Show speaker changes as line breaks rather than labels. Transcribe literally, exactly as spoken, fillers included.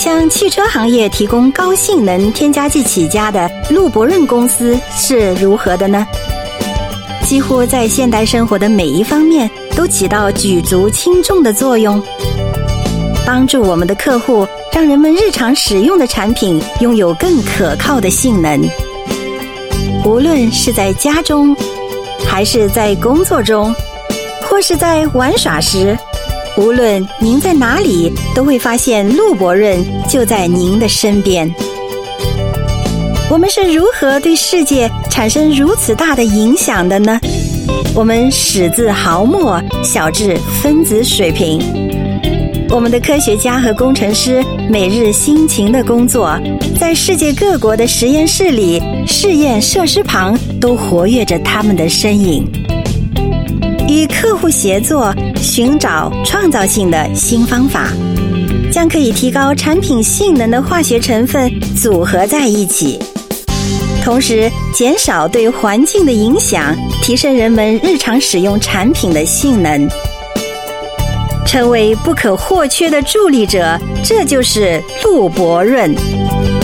向汽车行业提供高性能添加剂起家的陆博润公司是如何的呢？几乎在现代生活的每一方面都起到举足轻重的作用，帮助我们的客户让人们日常使用的产品拥有更可靠的性能。无论是在家中，还是在工作中，或是在玩耍时，无论您在哪里，都会发现陆博润就在您的身边。我们是如何对世界产生如此大的影响的呢？我们始自毫末，小至分子水平。我们的科学家和工程师每日辛勤的工作，在世界各国的实验室里、试验设施旁都活跃着他们的身影。与客户协作，寻找创造性的新方法，将可以提高产品性能的化学成分组合在一起，同时减少对环境的影响，提升人们日常使用产品的性能，成为不可或缺的助力者。这就是陆博润。